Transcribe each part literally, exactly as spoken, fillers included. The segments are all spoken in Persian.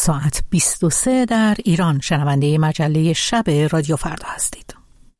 ساعت بیست و سه در ایران شنونده مجله شب رادیو فردا هستید.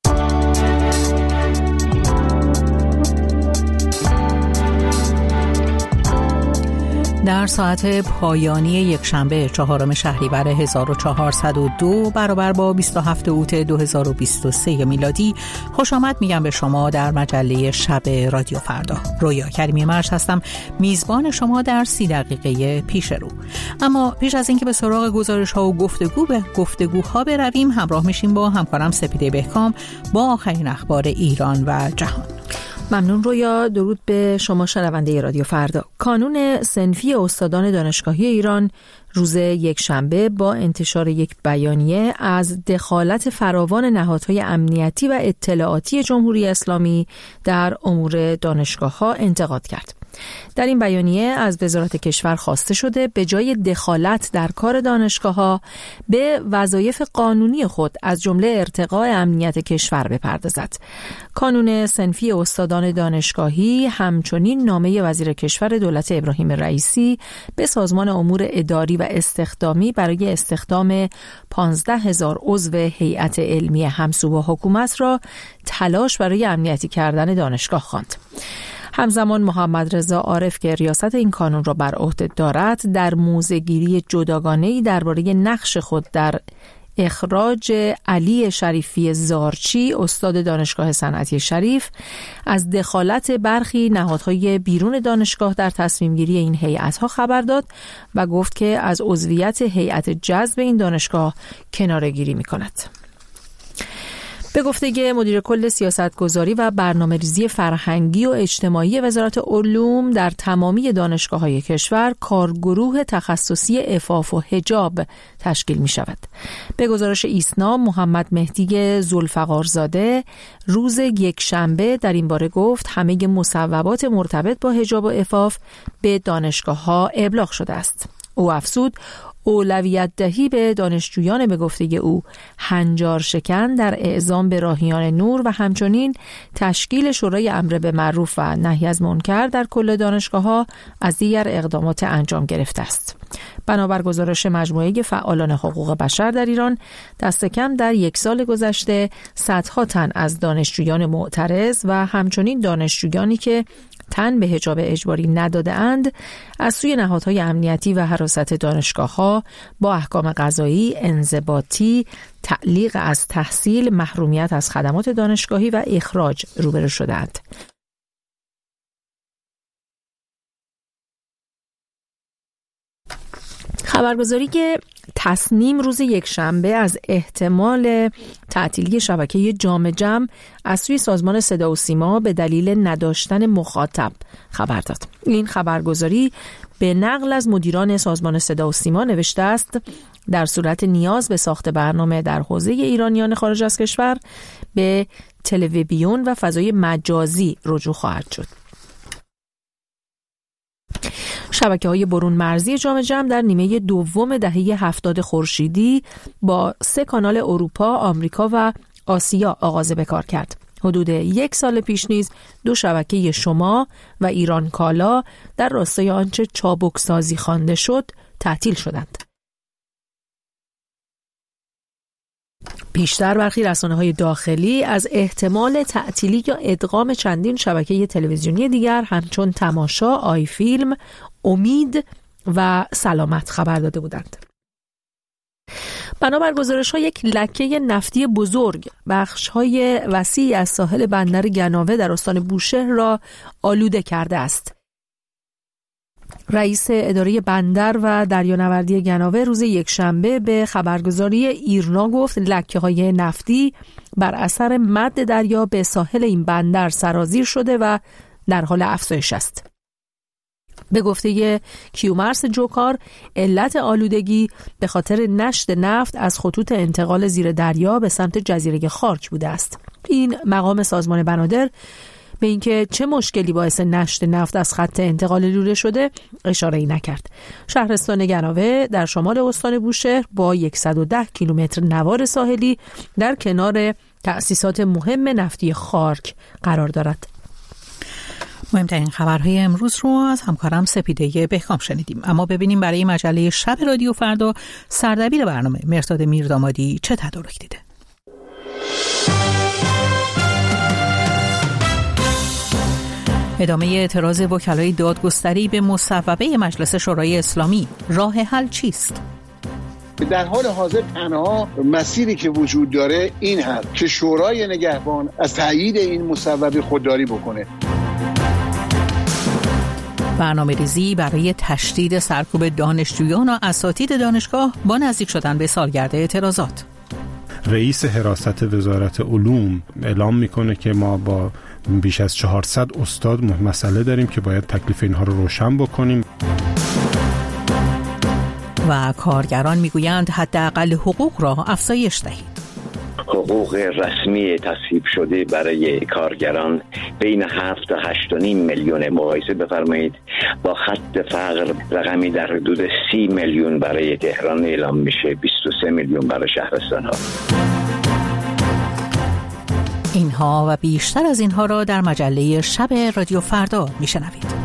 در ساعت پایانی یک شنبه چهارم شهریور هزار و چهارصد و دو برابر با بیست و هفتم اوت دو هزار و بیست و سه میلادی خوش آمد میگم به شما در مجله شب رادیو فردا. رویا کریمی مرج هستم، میزبان شما در سی دقیقه پیش رو. اما پیش از اینکه به سراغ گزارش ها و گفتگو به گفتگوها برویم، همراه میشیم با همکارم سپیده بهکام با آخرین اخبار ایران و جهان. ممنون رویا. درود به شما شنونده رادیو فردا. کانون صنفی استادان دانشگاهی ایران روز یک شنبه با انتشار یک بیانیه از دخالت فراوان نهادهای امنیتی و اطلاعاتی جمهوری اسلامی در امور دانشگاه‌ها انتقاد کرد. در این بیانیه از وزارت کشور خواسته شده به جای دخالت در کار دانشگاه‌ها به وظایف قانونی خود از جمله ارتقاء امنیت کشور بپردازد. کانون صنفی استادان دانشگاهی همچنین نامه وزیر کشور دولت ابراهیم رئیسی به سازمان امور اداری و استخدامی برای استخدام پانزده هزار عضو هیئت علمی همسو با حکومت را تلاش برای امنیتی کردن دانشگاه خواند. همزمان محمد رضا عارف که ریاست این کانون را بر عهده دارد در موضع‌گیری جداگانه‌ای درباره نقش خود در اخراج علی شریفی زارچی استاد دانشگاه صنعتی شریف از دخالت برخی نهادهای بیرون دانشگاه در تصمیم گیری این هیئت‌ها خبر داد و گفت که از عضویت هیئت جذب این دانشگاه کناره‌گیری می‌کند. به گفته مدیر کل سیاستگذاری و برنامه‌ریزی فرهنگی و اجتماعی وزارت علوم، در تمامی دانشگاه‌های کشور کارگروه تخصصی عفاف و حجاب تشکیل می شود. به گزارش ایسنا، محمد مهدی ذوالفقارزاده روز یک شنبه در این باره گفت همه مصوبات مرتبط با حجاب و عفاف به دانشگاه‌ها ابلاغ شده است. او افزود اولویت دهی به دانشجویان به گفته او هنجار شکن در اعزام به راهیان نور و همچنین تشکیل شورای امر به معروف و نهی از منکر در کل دانشگاه‌ها از دیگر اقدامات انجام گرفته است. بنابر گزارش مجموعه فعالان حقوق بشر در ایران، دست کم در یک سال گذشته صدها تن از دانشجویان معترض و همچنین دانشجویانی که تن به حجاب اجباری نداده اند از سوی نهادهای امنیتی و حراست دانشگاه‌ها با احکام قضایی، انضباطی، تعلیق از تحصیل، محرومیت از خدمات دانشگاهی و اخراج روبرو شدند. خبرگزاری که تصنیم روز یک شنبه از احتمال تعطیلی شبکه جام جم از سوی سازمان صدا و سیما به دلیل نداشتن مخاطب خبر داد. این خبرگزاری به نقل از مدیران سازمان صدا و سیما نوشته است در صورت نیاز به ساخت برنامه در حوزه ایرانیان خارج از کشور به تلویزیون و فضای مجازی رجوع خواهد شد. شبکه‌های برون مرزی جام جم در نیمه دوم دهه هفتاد خورشیدی با سه کانال اروپا، آمریکا و آسیا آغاز به کار کرد. حدود یک سال پیش نیز دو شبکه شما و ایران کالا در راستای آنچه چابک سازی خوانده شد تعطیل شدند. بیشتر برخی رسانه‌های داخلی از احتمال تعطیلی یا ادغام چندین شبکه تلویزیونی دیگر همچون تماشا، آی فیلم، امید و سلامت خبر داده بودند. بنابر گزارش‌ها یک لکه نفتی بزرگ بخش‌های وسیعی از ساحل بندر گناوه در استان بوشهر را آلوده کرده است. رئیس اداره بندر و دریانوردی گناوه روز یک شنبه به خبرگزاری ایرنا گفت لکه‌های نفتی بر اثر مد دریا به ساحل این بندر سرازیر شده و در حال افزایش است. به گفته کیومرث جوکار، علت آلودگی به خاطر نشت نفت از خطوط انتقال زیر دریا به سمت جزیره خارک بوده است. این مقام سازمان بنادر به اینکه چه مشکلی باعث نشت نفت از خط انتقال لوله شده اشاره‌ای نکرد. شهرستان گناوه در شمال استان بوشهر با صد و ده کیلومتر نوار ساحلی در کنار تأسیسات مهم نفتی خارک قرار دارد. مهمترین خبرهای امروز رو از همکارم سپیده بهکام شنیدیم. اما ببینیم برای مجله شب رادیو فردا سردبیر برنامه مرداد میردامادی چه تدارک دیده. ادامه اعتراض وکلای دادگستری به مصوبه مجلس شورای اسلامی، راه حل چیست؟ در حال حاضر تنها مسیری که وجود داره این هست که شورای نگهبان از تایید این مصوبه خودداری بکنه. برنامه ریزی برای تشدید سرکوب دانشجویان و اساتید دانشگاه با نزدیک شدن به سالگرد اعتراضات. رئیس حراست وزارت علوم اعلام میکنه که ما با بیش از چهارصد استاد مسئله داریم که باید تکلیف اینها رو روشن بکنیم. و کارگران میگویند حداقل حقوق را افزایش دهید. حقوق رسمی تصویب شده برای کارگران بین هفت تا هشت و نیم میلیون مقایسه بفرمایید با خط فقر رقمی در حدود سی میلیون برای تهران اعلام میشه، بیست و سه میلیون برای شهرستان ها. اینها و بیشتر از اینها را در مجله شب رادیو فردا میشنوید.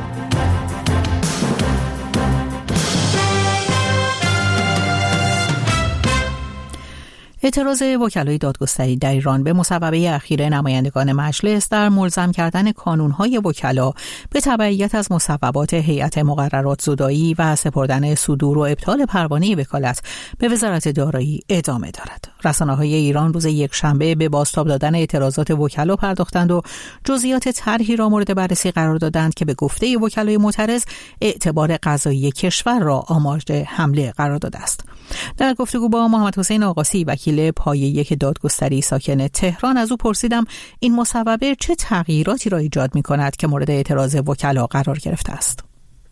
اعتراض وکلای دادگستری در ایران به مصوبه اخیر نمایندگان مجلس در ملزم کردن کانونهای وکلا به تبعیت از مصوبات هیئت مقررات زدایی و سپردن صدور و ابطال پروانه وکالت به وزارت دارایی ادامه دارد. رسانه‌های ایران روز یکشنبه به بازتاب دادن اعتراضات وکلا پرداختند و جزئیات طرحی را مورد بررسی قرار دادند که به گفته وکلای معترض اعتبار قضایی کشور را آماده حمله قرار داده است. در گفتگو با محمد حسین آقاسی وکیل پایه یک دادگستری ساکن تهران از او پرسیدم این مصوبه چه تغییراتی را ایجاد می‌کند که مورد اعتراض وکلا قرار گرفته است.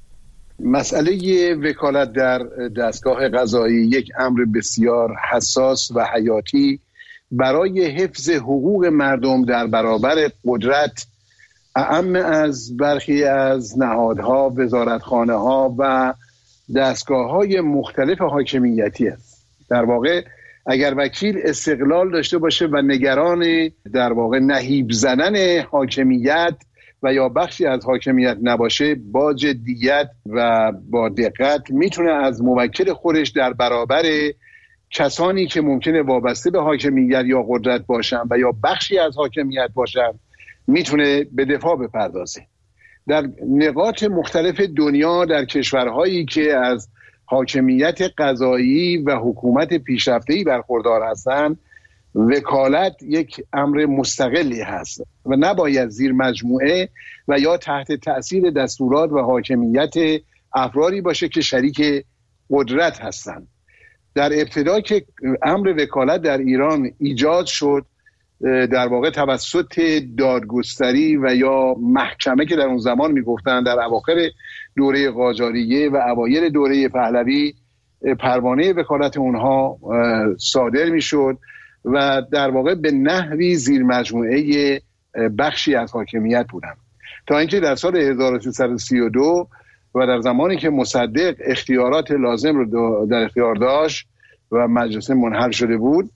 مسئله وکالت در دستگاه قضایی یک امر بسیار حساس و حیاتی برای حفظ حقوق مردم در برابر قدرت اعم از برخی از نهادها، وزارتخانه‌ها و دستگاه‌های مختلف حاکمیتی است. در واقع اگر وکیل استقلال داشته باشه و نگران در واقع نهیب زدن حاکمیت و یا بخشی از حاکمیت نباشه، با جدیت و با دقت میتونه از موکل خودش در برابر کسانی که ممکنه وابسته به حاکمیت یا قدرت باشن و یا بخشی از حاکمیت باشن میتونه به دفاع بپردازه. در نقاط مختلف دنیا، در کشورهایی که از حاکمیت قضایی و حکومت پیشرفته‌ای برخوردار هستند، وکالت یک امر مستقلی هست و نباید زیر مجموعه و یا تحت تأثیر دستورات و حاکمیت افرادی باشه که شریک قدرت هستند. در ابتدا که امر وکالت در ایران ایجاد شد، در واقع توسط دادگستری و یا محکمه که در اون زمان میگفتن، در اواخر دوره قاجاریه و اوایل دوره پهلوی پروانه وکالت اونها صادر میشد و در واقع به نحوی زیر مجموعه بخشی از حاکمیت بودن، تا اینکه در سال هزار و سیصد و سی و دو و در زمانی که مصدق اختیارات لازم رو در اختیار داشت و مجلس منحل شده بود،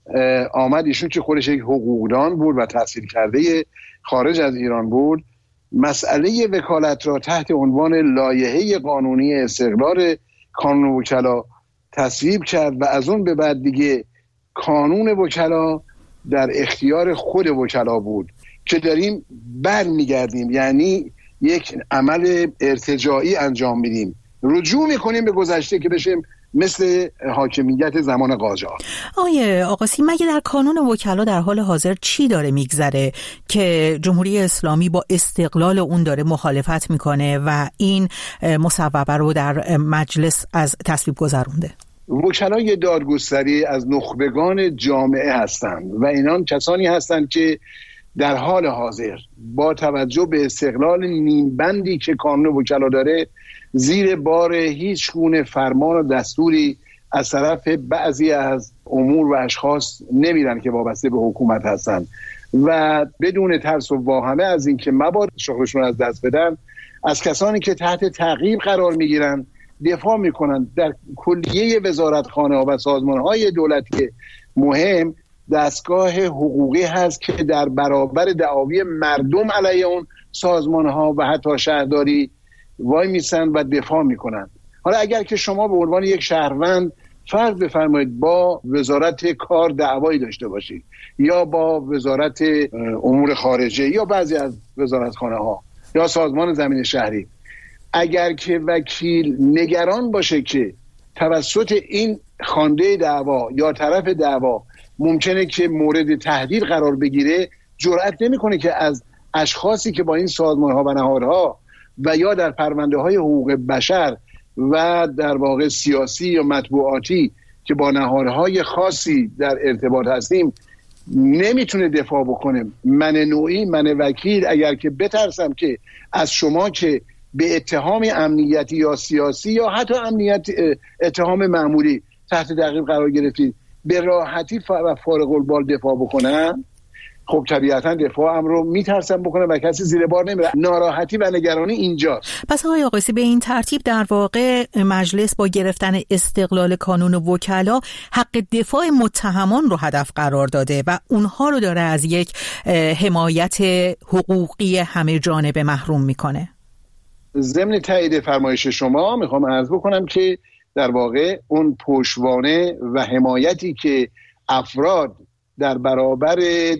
آمد ایشون که خودش یک حقوقدان بود و تحصیل کرده خارج از ایران بود، مسئله وکالت را تحت عنوان لایحه قانونی استقلال کانون وکلا تصویب کرد و از اون به بعد دیگه کانون وکلا در اختیار خود وکلا بود که داریم برمیگردیم، یعنی یک عمل ارتجاعی انجام میدیم، رجوع میکنیم به گذشته که بشیم مثل حاکمیت زمان قاجار. آیه آقاسی، مگه در کانون وکلا در حال حاضر چی داره میگذره که جمهوری اسلامی با استقلال اون داره مخالفت میکنه و این مصوبه رو در مجلس از تصویب گذرونده؟ وکلای دادگستری از نخبگان جامعه هستند و اینان کسانی هستند که در حال حاضر با توجه به استقلال نیمبندی که کانون وکلا داره زیر بار هیچ گونه فرمان و دستوری از طرف بعضی از امور و اشخاص نمیرن که وابسته به حکومت هستن و بدون ترس و واهمه از این که مبادا شغلشون از دست بدن، از کسانی که تحت تعقیب قرار میگیرن دفاع میکنن. در کلیه وزارتخانه ها و سازمان های دولتی مهم دستگاه حقوقی هست که در برابر دعاوی مردم علیه اون سازمان ها و حتی شهرداری وای میسن و دفاع میکنن. حالا اگر که شما به عنوان یک شهروند فرض بفرمایید با وزارت کار دعوایی داشته باشید یا با وزارت امور خارجه یا بعضی از وزارتخانه ها یا سازمان زمین شهری، اگر که وکیل نگران باشه که توسط این خوانده دعوا یا طرف دعوا ممکنه که مورد تهدید قرار بگیره، جرئت نمیکنه که از اشخاصی که با این سازمان ها و نهادها و یا در پرونده های حقوق بشر و در واقع سیاسی یا مطبوعاتی که با نهادهای خاصی در ارتباط هستیم نمیتونه دفاع بکنه. من نوعی، من وکیل، اگر که بترسم که از شما که به اتهام امنیتی یا سیاسی یا حتی امنیت اتهام معمولی تحت تعقیب قرار گرفتید به راحتی و فارغ البال دفاع بکنم، خب طبیعتا دفاعم رو میترسم بکنم و کسی زیر بار نمیره. ناراحتی و نگرانی اینجاست. پس آقای آقاسی به این ترتیب در واقع مجلس با گرفتن استقلال کانون وکلا حق دفاع متهمان رو هدف قرار داده و اونها رو داره از یک حمایت حقوقی همه جانبه محروم میکنه. ضمن تایید فرمایش شما میخوام عرض بکنم که در واقع اون پشتوانه و حمایتی که افراد در برابر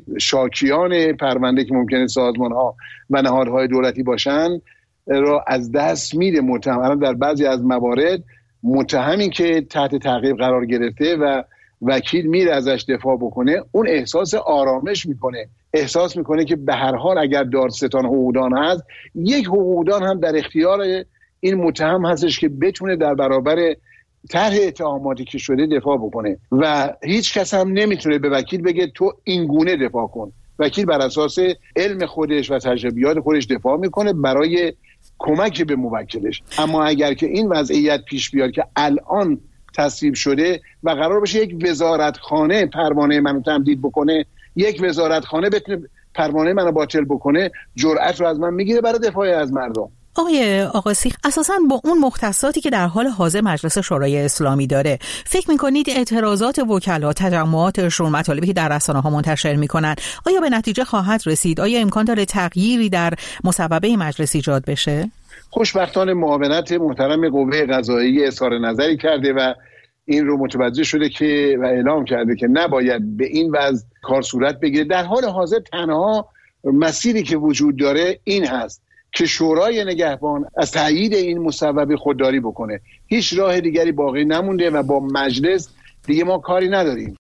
شاکیان پرونده که ممکنه سازمان ها و نهادهای دولتی باشن را از دست میده متهم. در بعضی از موارد متهمی که تحت تعقیب قرار گرفته و وکیل میره ازش دفاع بکنه، اون احساس آرامش میکنه، احساس میکنه که به هر حال اگر دادستان حقوقدان هست، یک حقوقدان هم در اختیار این متهم هستش که بتونه در برابر طرح اتهاماتی که شده دفاع بکنه و هیچ کس هم نمیتونه به وکیل بگه تو این گونه دفاع کن. وکیل بر اساس علم خودش و تجربیات خودش دفاع میکنه برای کمک به موکلش. اما اگر که این وضعیت پیش بیاد که الان تصویب شده و قرار باشه یک وزارتخانه پروانه منو تمدید بکنه، یک وزارتخانه بتونه پروانه منو باطل بکنه، جرأت رو از من میگیره برای دفاع از مردم. آقای آقاسی، اساساً با اون مختصاتی که در حال حاضر مجلس شورای اسلامی داره، فکر میکنید اعتراضات وکلا، تجمعاتشون، مطالبی که در رسانه‌ها منتشر میکنن، آیا به نتیجه خواهد رسید؟ آیا امکان داره تغییری در مصوبه مجلس ایجاد بشه؟ خوشبختانه معاونت محترم قوه قضاییه اظهار نظری کرده و این رو متوجه شده که و اعلام کرده که نباید به این وضع کار صورت بگیره. در حال حاضر تنها مسیری که وجود داره این هست که شورای نگهبان از تایید این مصوبه خودداری بکنه. هیچ راه دیگری باقی نمونده و با مجلس دیگه ما کاری نداریم.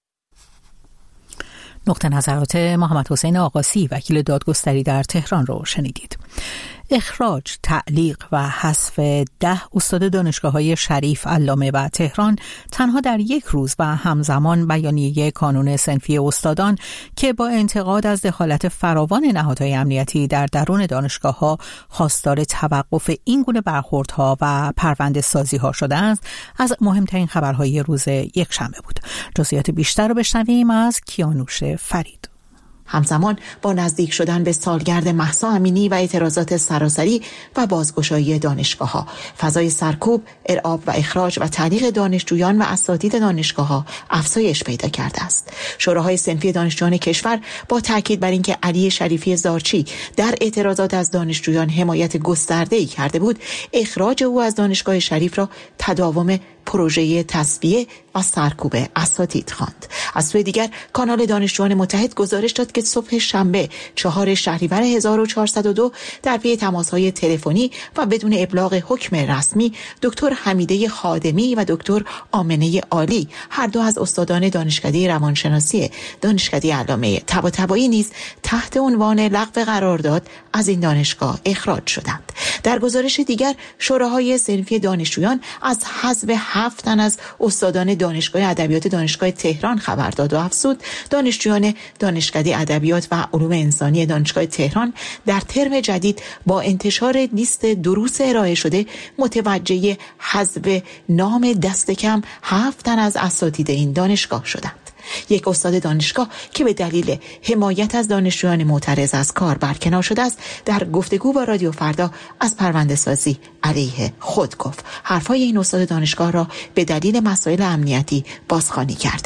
نقطه نظرات محمد حسین آقاسی، وکیل دادگستری در تهران رو شنیدید. اخراج، تعلیق و حذف ده استاد دانشگاه‌های شریف، علامه و تهران تنها در یک روز و همزمان بیانیه کانون صنفی استادان که با انتقاد از دخالت فراوان نهادهای امنیتی در درون دانشگاه‌ها خواستار توقف این گونه برخوردها و پرونده سازی‌ها شده است، از مهمترین خبرهای روز یکشنبه بود. جزئیات بیشتر رو بشنویم از کیانوش فرید. همزمان با نزدیک شدن به سالگرد مهسا امینی و اعتراضات سراسری و بازگشایی دانشگاه‌ها، فضای سرکوب، ارعاب و اخراج و تعلیق دانشجویان و اساتید دانشگاه‌ها افزایش پیدا کرده است. شوراهای صنفی دانشجویان کشور با تاکید بر اینکه علی شریفی زارچی در اعتراضات از دانشجویان حمایت گسترده‌ای کرده بود، اخراج او از دانشگاه شریف را تداوم پروژه تصفیه و سرکوب اساتید خواند. از سوی دیگر کانال دانشجویان متحد گزارش داد که صبح شنبه چهار شهریور هزار و چهارصد و دو در پی تماس‌های تلفنی و بدون ابلاغ حکم رسمی، دکتر حمیده خادمی و دکتر آمنه عالی، هر دو از استادان دانشکده روانشناسی دانشکده علامه طباطبایی نیز تحت عنوان لغو قرارداد از این دانشگاه اخراج شدند. در گزارش دیگر شوراهای صنفی دانشجویان از حذف هفت تن از استادان دانشگاه ادبیات دانشگاه تهران خبر داد و افزود دانشجویان دانشکده ادبیات و علوم انسانی دانشگاه تهران در ترم جدید با انتشار لیست دروس ارائه شده متوجه حذف نام دست کم هفت تن از اساتید این دانشگاه شدند. یک استاد دانشگاه که به دلیل حمایت از دانشجویان معترض از کار برکنار شده است، در گفتگو با رادیو فردا از پرونده سازی علیه خود گفت. حرفای این استاد دانشگاه را به دلیل مسائل امنیتی بازخوانی کرده ایم.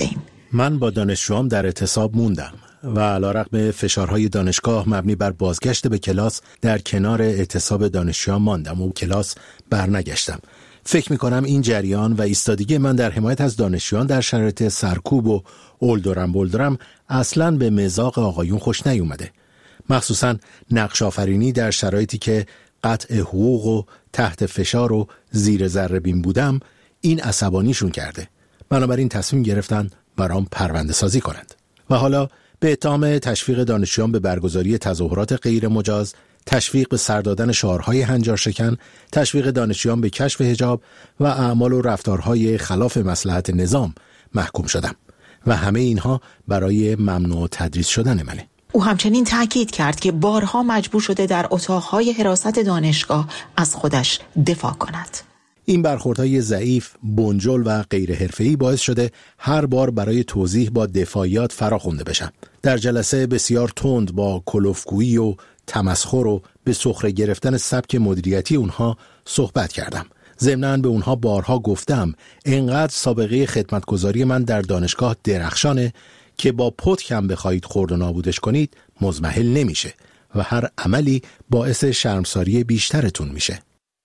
من با دانشجوام در اعتصاب موندم و علیرغم فشارهای دانشگاه مبنی بر بازگشت به کلاس در کنار اعتصاب دانشجویان ماندم و کلاس برنگشتم. فکر میکنم این جریان و ایستادگی من در حمایت از دانشجویان در شرایط سرکوب و اولدرم بولدرم اصلاً به مذاق آقایون خوش نیومده. مخصوصاً نقش آفرینی در شرایطی که قطع حقوق و تحت فشار و زیر ذره بین بودم این عصبانیشون کرده. بنابراین تصمیم گرفتن برام پرونده سازی کنند. و حالا به اتهام تشویق دانشجویان به برگزاری تظاهرات غیر مجاز، تشویق به سر دادن شعارهای هنجارشکن، تشویق دانشجویان به کشف حجاب و اعمال و رفتارهای خلاف مصلحت نظام محکوم شدم و همه اینها برای ممنوع تدریس شدن منه. او همچنین تاکید کرد که بارها مجبور شده در اتاقهای حراست دانشگاه از خودش دفاع کند. این برخوردهای ضعیف، بنجل و غیر حرفه‌ای باعث شده هر بار برای توضیح با دفاعیات فراخوانده بشم. در جلسه بسیار تند با کلوفگویی و تمسخر و به سخره گرفتن سبک مدیریتی اونها صحبت کردم. ضمناً به اونها بارها گفتم اینقدر سابقه خدمتگزاری من در دانشگاه درخشانه که با پتک هم بخواید خرد و نابودش کنید مزمحل نمیشه و هر عملی باعث شرمساری بیشترتون میشه.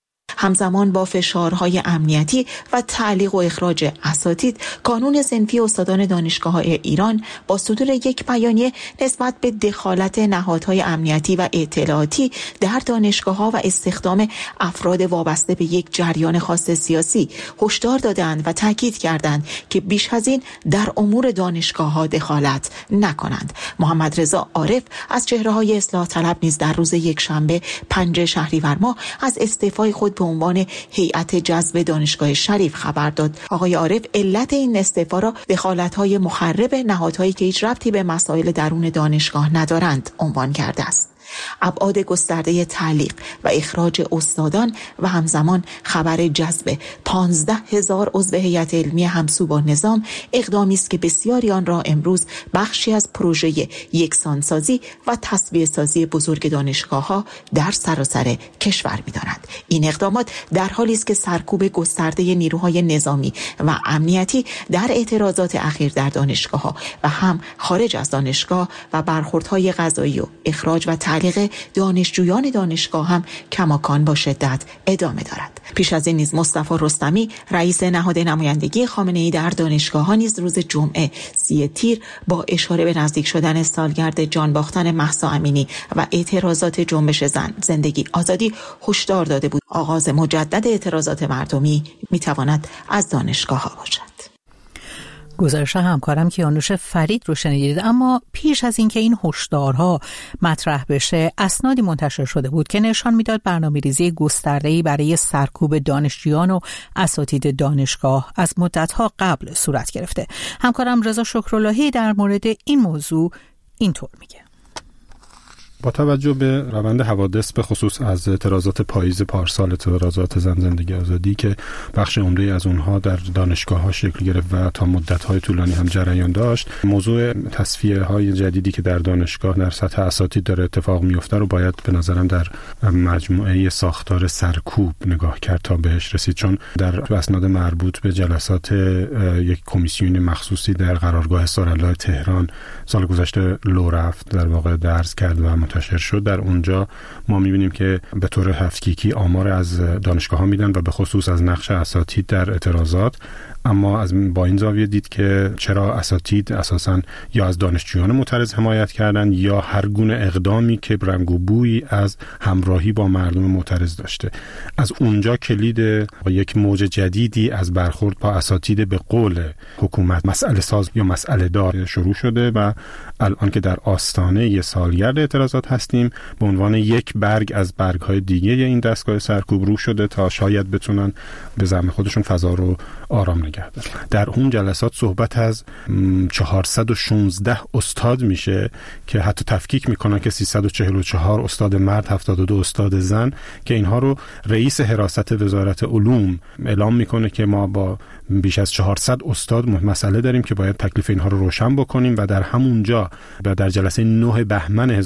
همزمان با فشارهای امنیتی و تعلیق و اخراج اساتید، کانون صنفی استادان دانشگاه‌های ایران با صدور یک بیانیه نسبت به دخالت نهادهای امنیتی و اطلاعاتی در دانشگاه‌ها و استخدام افراد وابسته به یک جریان خاص سیاسی هشدار دادند و تاکید کردند که بیش از این در امور دانشگاه‌ها دخالت نکنند. محمد رضا عارف از چهره‌های اصلاح طلب نیز در روز یکشنبه پنجم شهریور ماه از استعفای خود به عنوان هیئت جذب دانشگاه شریف خبر داد. آقای عارف علت این استعفا را دخالت‌های مخرب نهادهایی که هیچ ربطی به مسائل درون دانشگاه ندارند عنوان کرده است. ابعاد گسترده تعلیق و اخراج استادان و همزمان خبر جذب پانزده هزار عضو هیئت علمی همسو با نظام اقدامی است که بسیاری آن را امروز بخشی از پروژه یکسانسازی و تسویه سازی بزرگ دانشگاه‌ها در سراسر کشور می‌دانند. این اقدامات در حالی است که سرکوب گسترده نیروهای نظامی و امنیتی در اعتراضات اخیر در دانشگاه‌ها و هم خارج از دانشگاه و برخوردهای قضایی و اخراج و تعلیق دانشجویان دانشگاه هم کماکان با شدت ادامه دارد. پیش از این نیز مصطفی رستمی رئیس نهاد نمایندگی خامنه‌ای در دانشگاه‌ها نیز روز جمعه سی تیر با اشاره به نزدیک شدن سالگرد جان باختن مهسا امینی و اعتراضات جنبش زن زندگی آزادی هشدار داده بود آغاز مجدد اعتراضات مردمی میتواند از دانشگاه‌ها باشد. گزارش همکارم کیانوش فرید رو شنیدید. اما پیش از اینکه این هشدارها مطرح بشه اسنادی منتشر شده بود که نشان میداد برنامه‌ریزی گسترده‌ای برای سرکوب دانشجویان و اساتید دانشگاه از مدت‌ها قبل صورت گرفته. همکارم رضا شکراللهی در مورد این موضوع اینطور میگه. با توجه به روند حوادث به خصوص از اعتراضات پاییز پارسال، اعتراضات زن زندگی آزادی که بخش عمده از اونها در دانشگاه‌ها شکل گرفت و تا مدت‌های طولانی هم جریان داشت، موضوع تصفیه‌های جدیدی که در دانشگاه در سطح اساتید داره اتفاق میفته رو باید به نظرم در مجموعه ساختار سرکوب نگاه کرد تا بهش رسید، چون در اسناد مربوط به جلسات یک کمیسیون مخصوصی در قرارگاه سارالله تهران سال گذشته لو رفت در واقع درس کرد و منتشر شد. در اونجا ما می‌بینیم که به طور هفتگیکی آمار از دانشگاه‌ها میدن و به خصوص از نقش اساتید در اعتراضات، اما از با این زاویه دید که چرا اساتید اساساً یا از دانشجویان معترض حمایت کردن یا هر گونه اقدامی که رنگ و بویی از همراهی با مردم معترض داشته. از اونجا کلید یک موج جدیدی از برخورد با اساتید به قول حکومت مسئله ساز یا مسئله دار شروع شده و الان که در آستانه یه سالگرد اعتراضات هستیم به عنوان یک برگ از برگ‌های دیگه این دستگاه سرکوب رو شده تا شاید بتونن به زعم خودشون فضا رو آرام نگه دارن. در اون جلسات صحبت از چهارصد و شانزده استاد میشه که حتی تفکیک میکنن که سیصد و چهل و چهار استاد مرد، هفتاد و دو استاد زن، که اینها رو رئیس حراست وزارت علوم اعلام میکنه که ما با بیش از چهارصد استاد مسئله داریم که باید تکلیف اینها رو روشن بکنیم و در همونجا و در جلسه نه بهمن هزار و چهارصد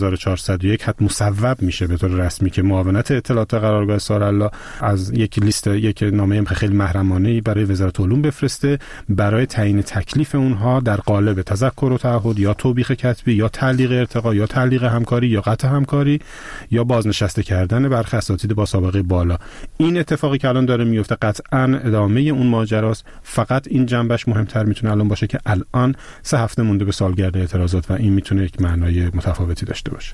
صد و یک حتی مصوب میشه به طور رسمی که معاونت اطلاعات قرارگاه سارالله از یک لیست یک نامه خیلی محرمانه‌ای برای وزارت علوم بفرسته برای تعیین تکلیف اونها در قالب تذکر و تعهد یا توبیخ کتبی یا تعلیق ارتقا یا تعلیق همکاری یا قطع همکاری یا بازنشسته کردن برخی اساتید با سابقه بالا. این اتفاقی که الان داره میفته قطعاً ادامه اون ماجراست. فقط این جنبش مهمتر میتونه الان باشه که الان سه هفته مونده به سالگرد اعتراضات و این میتونه یک معنای متفاوتی داشته باشه.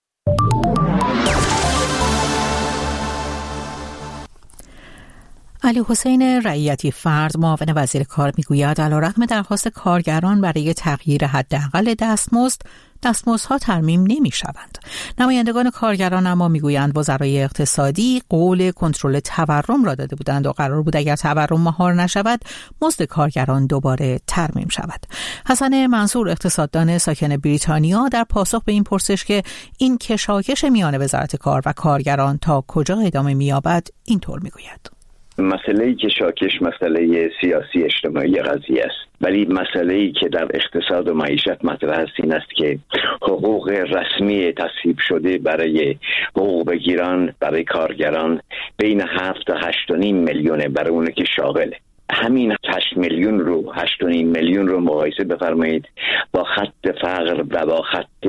علی حسین رعیتی فرد معاون وزیر کار میگوید علیرغم درخواست کارگران برای تغییر حداقل دستمزد، دستمزدها ترمیم نمی‌شوند. نمایندگان کارگران اما میگویند وزرای اقتصادی قول کنترل تورم را داده بودند و قرار بود اگر تورم مهار نشود مزد کارگران دوباره ترمیم شود. حسن منصور اقتصاددان ساکن بریتانیا در پاسخ به این پرسش که این کشاکش میان وزارت کار و کارگران تا کجا ادامه می‌یابد اینطور میگوید: مسئله‌ای که شاکش مسئله سیاسی اجتماعی قضیه است، ولی مسئله‌ای که در اقتصاد و معیشت مطرح است این است که حقوق رسمی تصویب شده برای حقوق بگیران، برای کارگران بین هفت تا هشت و نیم میلیونه برای اون که شاغله. همین هشت میلیون رو هشت و نیم میلیون رو مقایسه بفرمایید با خط فقر و با خط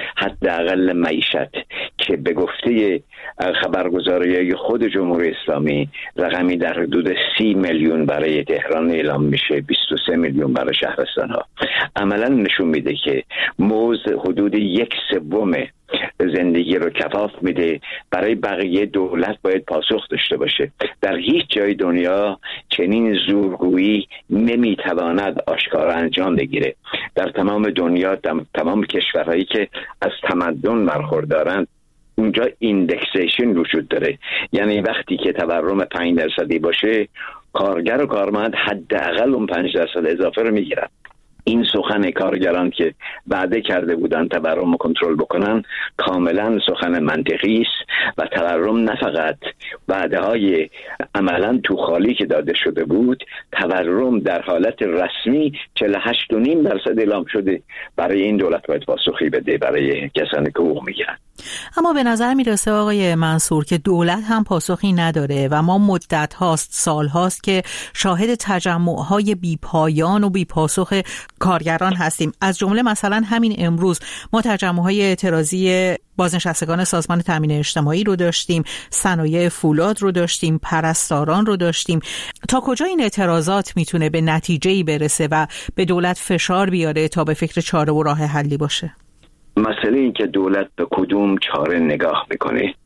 حداقل معیشت که به گفته خبرگزاری خود جمهوری اسلامی رقمی در حدود سی میلیون برای تهران اعلام میشه، بیست و سه میلیون برای شهرستان ها. عملا نشون میده که مزد حدود یک سوم زندگی رو کفاف میده. برای بقیه دولت باید پاسخ داشته باشه. در هیچ جای دنیا چنین زورگویی نمیتواند آشکارا انجام بگیره. در تمام دنیا، تمام کشورهایی که از تمدن برخوردارند، اونجا ایندکسیشن وجود داره. یعنی وقتی که تورم پنج درصدی باشه، کارگر و کارمند حداقل اون پنج درصد اضافه رو میگیرن. این سخن کارگران که وعده کرده بودن تورم رو کنترل بکنن کاملا سخن منطقی است و تورم نه فقط وعده های عملا تو خالی که داده شده بود، تورم در حالت رسمی چهل و هشت و نیم درصد اعلام شده. برای این دولت باید پاسخی بده برای کسانی که حقوق میگیرن. اما به نظر میرسه آقای منصور که دولت هم پاسخی نداره و ما مدت هاست، سال هاست که شاهد تجمع های بی پایان و بی پاسخ کارگران هستیم. از جمله مثلا همین امروز ما تجمع های اعتراضی بازنشستگان سازمان تامین اجتماعی رو داشتیم، صنایع فولاد رو داشتیم، پرستاران رو داشتیم. تا کجا این اعتراضات میتونه به نتیجه‌ای برسه و به دولت فشار بیاره تا به فکر چاره و راه حلی باشه؟ مسئله این که دولت به کدوم چاره نگاه میکنه.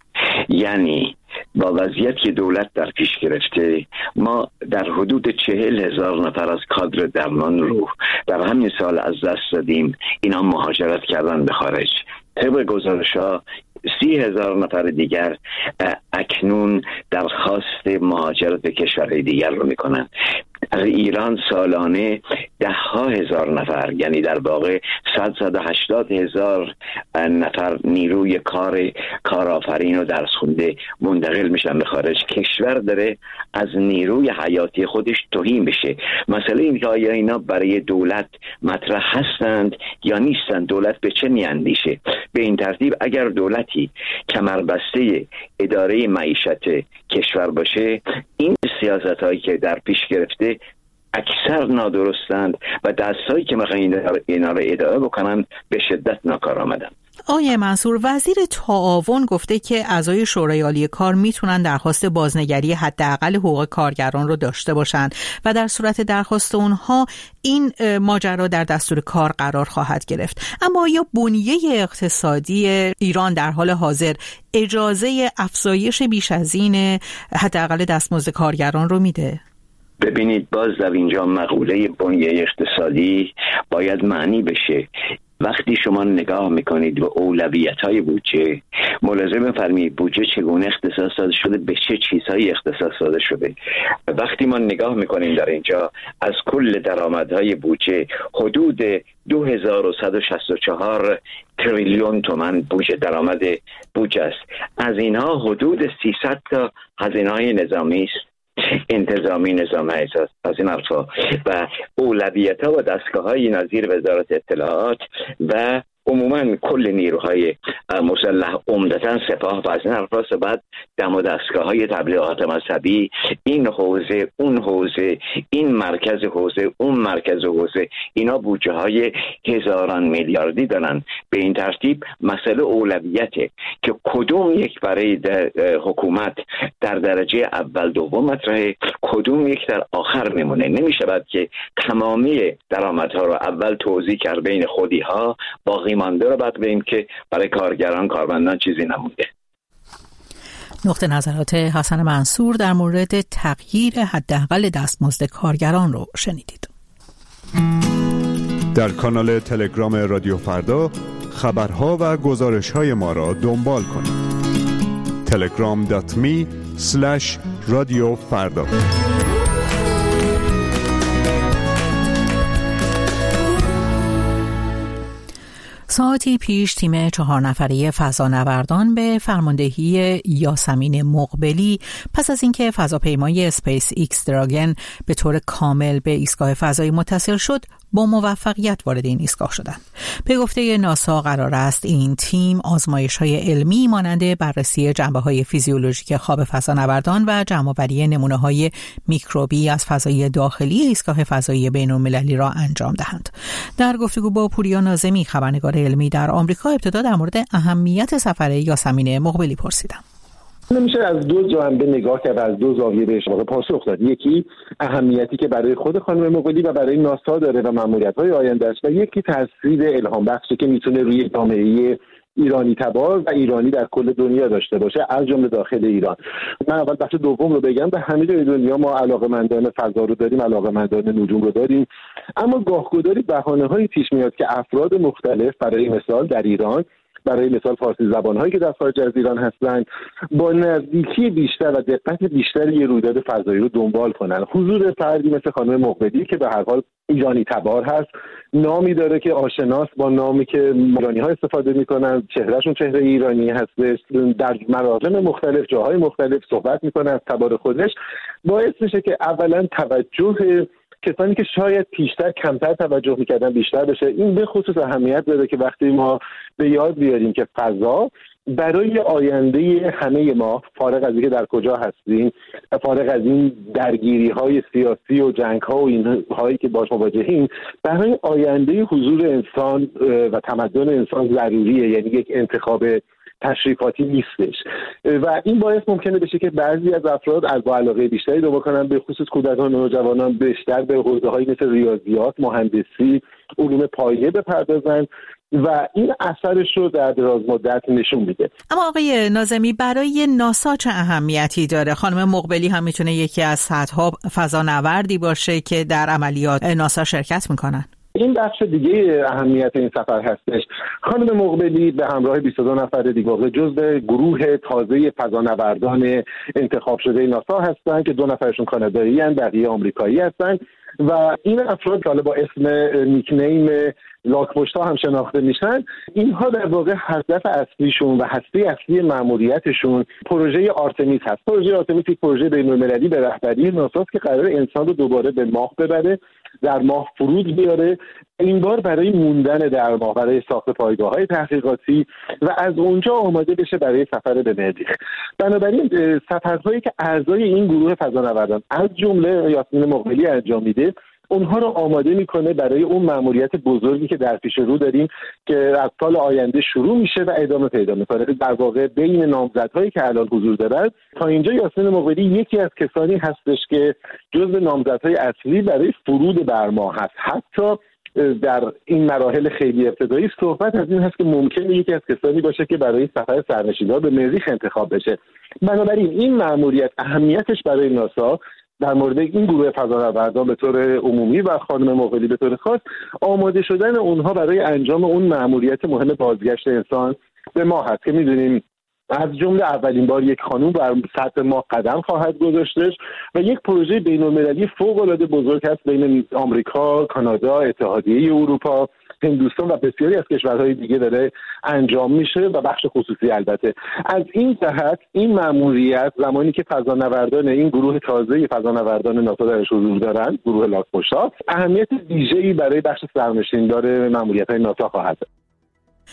یعنی با وضعیت که دولت در پیش گرفته، ما در حدود چهل هزار نفر از کادر درمان رو در همین سال از دست دادیم. اینا مهاجرت کردن به خارج. طبق گزارش‌ها سی هزار نفر دیگر اکنون درخواست مهاجرت به کشورهای دیگر رو میکنن. در ایران سالانه ده ها هزار نفر، یعنی در واقع صد صد و هشتاد هزار نفر نیروی کار کارآفرین و درس خونده منتقل میشن به خارج. کشور داره از نیروی حیاتی خودش تهی میشه. مسئله این که آیا اینا برای دولت مطرح هستند یا نیستند، دولت به چه میاندیشه؟ به این ترتیب اگر دولتی کمربسته اداره معیشت کشور باشه، این سیاست هایی که در پیش گرفته اکثر نادرستند و دستایی که میخواین اینا رو اداره بکنن به شدت ناکارآمدند. آقای منصور، وزیر تعاون گفته که اعضای شورای عالی کار میتونن درخواست بازنگری حداقل حقوق کارگران رو داشته باشن و در صورت درخواست اونها این ماجرا در دستور کار قرار خواهد گرفت. اما آیا بنیه اقتصادی ایران در حال حاضر اجازه افزایش بیش از این حداقل دستمزد کارگران رو میده؟ ببینید، باز در اینجا مقوله بنیه اقتصادی باید معنی بشه. وقتی شما نگاه میکنید به اولویت‌های بودجه، ملاحظه بفرمایید بودجه چگونه اختصاص داده شده، به چه چیزهایی اختصاص داده شده. وقتی ما نگاه میکنیم در اینجا از کل درآمدهای بودجه حدود دو هزار و صد و شصت و چهار تریلیون تومان بودجه درآمد بودجه است. از اینها حدود سیصد تا هزینه‌های نظامی است، انتظامی، نظام حساس، از این حرفا، و اولویت‌ها و دستگاه‌های نظیر وزارت اطلاعات و عموما کل نیروهای مسلح عمدتاً سپاه و از این حرف بعد دم و دستگاه‌های تبلیغات مذهبی، این حوزه اون حوزه، این مرکز حوزه اون مرکز حوزه، اینا بودجه های هزاران میلیاردی دارن. به این ترتیب مسئله اولویته که کدوم یک برای حکومت در درجه اول دوم مطرحه، کدوم یک در آخر میمونه. نمیشود که تمامی درآمدها رو اول توزیع کرد بین خودی ها، باقی مانده رو بعد بگیم که برای کارگران کارمندان چیزی نمونده. نقطه نظرات حسن منصور در مورد تغییر حداقل دستمزد کارگران رو شنیدید. در کانال تلگرام رادیو فردا خبرها و گزارش‌های ما را دنبال کنید. تلگرام دات می اسلش رادیو فردا. ساعتی پیش تیم چهار نفره فضانوردان به فرماندهی یاسمین مقبلی پس از اینکه فضاپیمای اسپیس ایکس دراگن به طور کامل به ایستگاه فضایی متصل شد، با موفقیت وارد این ایستگاه شدند. به گفته ناسا قرار است این تیم آزمایش‌های علمی مانند بررسی جنبه‌های فیزیولوژیک خواب فضانوردان و جمع‌آوری نمونه‌های میکروبی از فضای داخلی ایستگاه فضایی بین‌المللی را انجام دهند. در گفتگو با پوریا ناظمی خبرنگار علمی در آمریکا، ابتدا در مورد اهمیت سفر یاسمین مقبلی پرسیدم. نمیشه از دو جنبه نگاه کرد، از دو زاویه بهش واقع پاسخ داد. یکی اهمیتی که برای خود خانم مقبلی و برای ناسا داره و ماموریت‌های آینده‌اش، و یکی تاثیر الهام بخشی که میتونه روی جامعه ایرانی تبار و ایرانی در کل دنیا داشته باشه، از جمله داخل ایران. من اول بخش دوم رو بگم. به همه جای دنیا ما علاقه‌مندان فضا رو داریم، علاقه‌مندان نجوم رو داریم، اما گاه‌گداری بهانه‌هایی پیش میاد که افراد مختلف، برای مثال در ایران، برای مثال فارسی زبان‌هایی که در خارج از ایران هستند، با نزدیکی بیشتر و دقت بیشتر یه رویداد فضایی رو دنبال کنن. حضور فردی مثل خانم مقبلی که به هر حال ایرانی تبار هست، نامی داره که آشناس با نامی که ایرانی‌ها استفاده می‌کنن، چهرهشون چهره ایرانی هستش، در مراحل مختلف، جاهای مختلف صحبت می‌کنه از تبار خودش، باعث میشه که اولا توجه کسانی که شاید پیشتر کمتر توجه میکردن بیشتر بشه. این به خصوص اهمیت داره که وقتی ما به یاد بیاریم که فضا برای آینده همه ما، فارغ از اینکه در کجا هستیم، فارغ از این درگیری های سیاسی و جنگ ها و این هایی که باش مواجهیم، برای آینده حضور انسان و تمدن انسان ضروریه. یعنی یک انتخاب تشریفاتی نیستش و این باعث ممکنه بشه که بعضی از افراد از با علاقه بیشتری رو بکنن، به خصوص کودکان و نوجوانان، بیشتر به حوزه‌هایی مثل ریاضیات، مهندسی، علوم پایه بپردازن و این اثرش رو در دراز مدت نشون میده. اما آقای ناظمی، برای ناسا چه اهمیتی داره؟ خانم مقبلی هم میتونه یکی از صدها فضانوردی باشه که در عملیات ناسا شرکت میکنن. این بخش دیگه اهمیت این سفر هستش. خانم مقبلی به همراه بیست و دو نفر دیگه جزو گروه تازه فضانوردان انتخاب شده ناسا هستن که دو نفرشون کانادایی هستن، بقیه آمریکایی هستن و این افراد که حالا با اسم نیکنیم لاک‌پشت‌ها هم شناخته میشن، اینها در واقع هدف اصلیشون و هسته اصلی مأموریتشون پروژه آرتمیس هست. پروژه آرتمیس یک پروژه بین‌المللی به رهبری ناساست که قرار انسان رو دوباره به ماه ببره، در ماه فرود بیاره، این بار برای موندن در ماه، برای ساخت پایگاه‌های تحقیقاتی و از اونجا آماده بشه برای سفر به مریخ. بنابراین سفرهایی که اعضای این گروه فضانوردان از جمله یاسمین مقبلی انجام میده، اونها رو آماده میکنه برای اون مأموریت بزرگی که در پیش رو داریم که از سال آینده شروع میشه و ادامه پیدا میکنه. در واقع بین نامزدهایی که الان حضور دارن تا اینجا یاسمین مقبلی یکی از کسانی هستش که جزو نامزدهای اصلی برای فرود بر ماه هست. حتی در این مراحل خیلی ابتدایی صحبت از این هست که ممکنه یکی از کسانی باشه که برای سفر سرنشین‌ها به مریخ انتخاب بشه. بنابراین این مأموریت اهمیتش برای ناسا در مورد این گروه فضانوردان به طور عمومی و خانم مقبلی به طور خاص، آماده شدن اونها برای انجام اون مأموریت مهم بازگشت انسان به ماه هست که می‌دونیم از جمله اولین بار یک خانم بر سطح ماه قدم خواهد گذاشتش و یک پروژه بین‌المللی فوق‌العاده بزرگ هست بین آمریکا، کانادا، اتحادیه اروپا، هندوستان و بسیاری از کشورهای دیگه داره انجام میشه و بخش خصوصی البته. از این جهت این مأموریت زمانی که فضانوردان این گروه تازه فضانوردان ناسا درش حضور دارن، گروه لاک‌پشت‌ها، اهمیت ویژه‌ای برای بخش سرنشیندار مأموریت‌های ناسا خواهد داشت.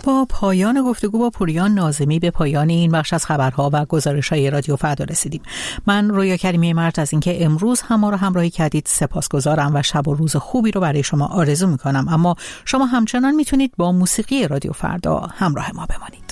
با پایان گفتگو با پوریان ناظمی به پایان این بخش از خبرها و گزارش‌های رادیو فردا رسیدیم. من رویا کریمی مرد از اینکه امروز هم ما رو همراهی کردید سپاسگزارم و شب و روز خوبی رو برای شما آرزو می‌کنم. اما شما همچنان میتونید با موسیقی رادیو فردا همراه ما بمانید.